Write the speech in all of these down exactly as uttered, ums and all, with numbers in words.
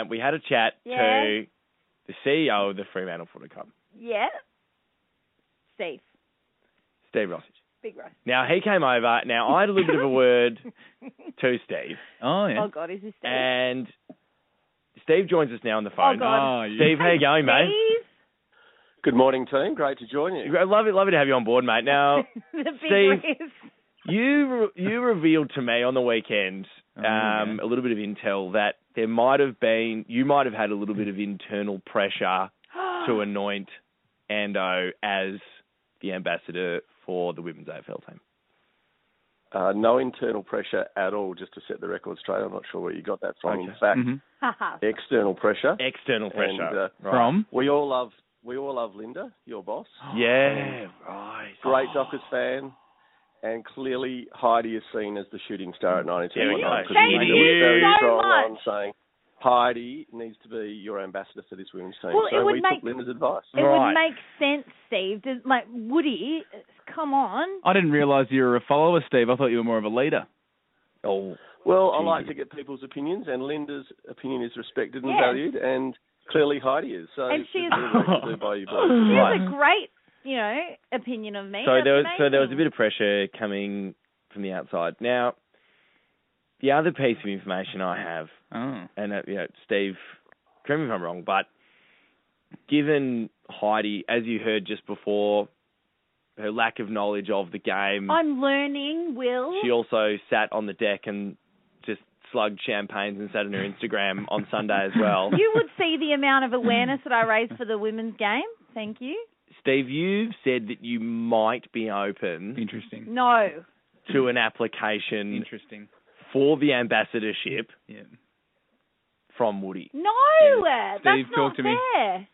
we had a chat Yeah. to the C E O of the Fremantle Footy Club, Yeah. Steve. Steve Rossage. Big Ross. Now, he came over. Now, I had a little bit of a word to Steve. Oh, yeah. Oh, God, is this Steve? And Steve joins us now on the phone. Oh, God. Oh, yeah. Steve, how you going, mate? Steve. Good morning, team. Great to join you. Love it, love it to have you on board, mate. Now, the big Steve, Riz. you re- you revealed to me on the weekend Oh, um, yeah. a little bit of intel that there might have been, you might have had a little bit of internal pressure to anoint Ando as the ambassador for the women's A F L team. Uh, no internal pressure at all, just to set the record straight. I'm not sure where you got that from. Okay. In fact, Mm-hmm. external pressure. External pressure. And, uh, right. From? We all love we all love Linda, your boss. Yeah, right. Great Dockers fan. And clearly Heidi is seen as the shooting star at nineteen There we twenty-one. go. Because Thank Linda you was very so strong much. on saying Heidi needs to be your ambassador for this women's team. Well, it so would we make- took Linda's advice. It Right. would make sense, Steve. Does, like, Woody, come on. I didn't realise you were a follower, Steve. I thought you were more of a leader. Oh, Well, I Gee. like to get people's opinions, and Linda's opinion is respected and Yes. valued, and clearly Heidi is. So And she is- there's little work to do by you boys. She Right. has a great, you know, opinion of me. So That's there was so there was a amazing. bit of pressure coming from the outside. Now, the other piece of information I have, Oh. and uh, you know, Steve, correct me if I'm wrong, but given Heidi, as you heard just before, her lack of knowledge of the game, I'm learning, Will. she also sat on the deck and just slugged champagnes and sat on her Instagram on Sunday as well. You would see the amount of awareness that I raised for the women's game. Thank you. Steve, you've said that you might be open Interesting. No. to an application Interesting. for the ambassadorship Yeah. from Woody. No. Steve, That's talk not to me. fair.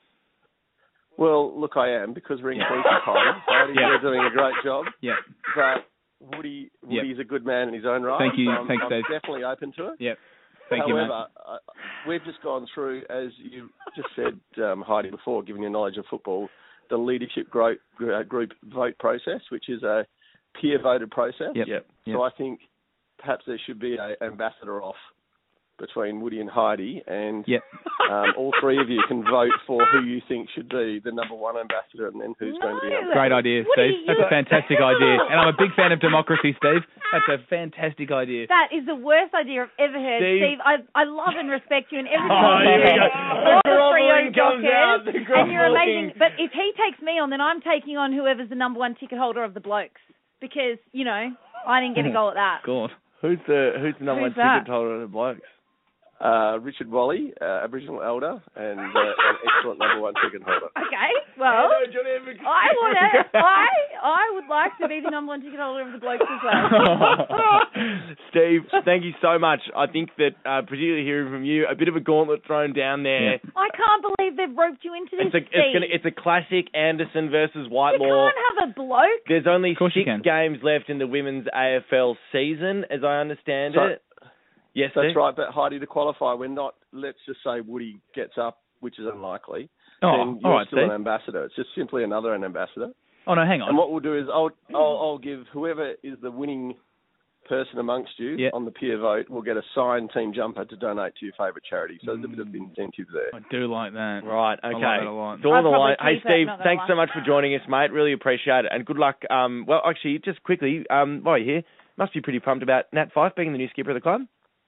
Well, look, I am, because we're inclusive, Heidi. Heidi, Yeah. you're doing a great job. Yeah. But Woody, Yep. Woody's a good man in his own right. Thank you. So I'm, Thanks, I'm Dave. definitely open to it. Yep. Thank you, However, mate. uh, we've just gone through, as you just said, um, Heidi, before, given your knowledge of football, the leadership group, group vote process, which is a peer-voted process. Yep. Yep. Yep. So I think perhaps there should be an ambassador off between Woody and Heidi, and Yep. um, all three of you can vote for who you think should be the number one ambassador, and then who's going to be No. ambassador. Great idea, Woody, Steve. That's you- a fantastic idea. And I'm a big fan of democracy, Steve. That's a fantastic idea. That is the worst idea I've ever heard, Steve. Steve. I I love and respect you and everything Oh, you here we do. go. All The the grovelling Freo comes out, Dockers, the and you're grovelling. amazing. But if he takes me on, then I'm taking on whoever's the number one ticket holder of the blokes, because you know I didn't get a goal at that. God. Who's the who's the number Who's one that? ticket holder of the blokes? Uh, Richard Wally, uh, Aboriginal elder, and uh, an excellent number one ticket holder. Okay, well, I want to. I I would like to be the number one ticket holder of the blokes as well. Steve, thank you so much. I think that, uh, particularly hearing from you, a bit of a gauntlet thrown down there. Yeah. I can't believe they've roped you into this. It's a it's, Steve. gonna, it's a classic Anderson versus you Whitelaw. can't have a bloke. There's only course you six can. games left in the women's A F L season, as I understand So- it. Yes, That's Steve? right, but Heidi, to qualify, we're not, let's just say Woody gets up, which is unlikely, Oh, then you're all right, still Steve. an ambassador. It's just simply another an ambassador. Oh, no, hang on. And what we'll do is I'll, I'll, I'll give whoever is the winning person amongst you Yeah. on the peer vote will get a signed team jumper to donate to your favourite charity. So there's a bit of incentive there. I do like that. Right, I okay. like that a lot. It's all on I'd the line. probably Hey, keep it, Steve, not gonna thanks lie. so much for joining us, mate. Really appreciate it. And good luck. Um, well, actually, just quickly, um, while you're here, must be pretty pumped about Nat Fyfe being the new skipper of the club.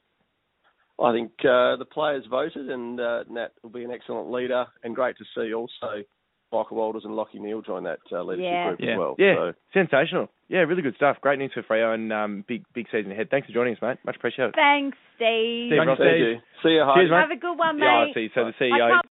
I think uh, the players voted, and uh, Nat will be an excellent leader, and great to see also Michael Walters and Lockie Neal join that uh, leadership Yeah. group Yeah. as well. Yeah, So, sensational. Yeah, really good stuff. Great news for Freo, and um, big big season ahead. Thanks for joining us, mate. Much appreciated. Thanks, Steve. Steve Thanks, Ross. thank Steve. you. See you, Heidi. Cheers, mate. Have a good one, mate. Yeah, I see. So the C E O. I can't